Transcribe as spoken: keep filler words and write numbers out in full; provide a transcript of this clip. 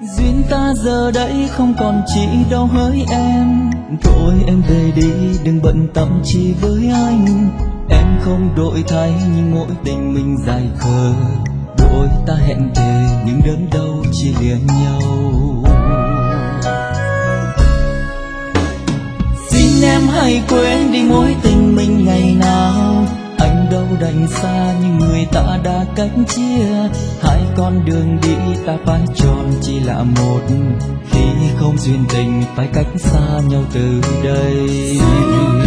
Duyên ta giờ đây không còn chỉ đâu hỡi em. Thôi em về đi đừng bận tâm chi với anh. Em không đổi thay nhưng mỗi tình mình dài khờ. Đôi ta hẹn thề nhưng đớn đau chỉ liền nhau. Xin em hãy quên đi mối tình mình ngày nào. Anh đâu đành xa nhưng người ta đã cách chia. Hai con đường đi ta phải chọn chỉ là một. Khi không duyên tình phải cách xa nhau từ đây.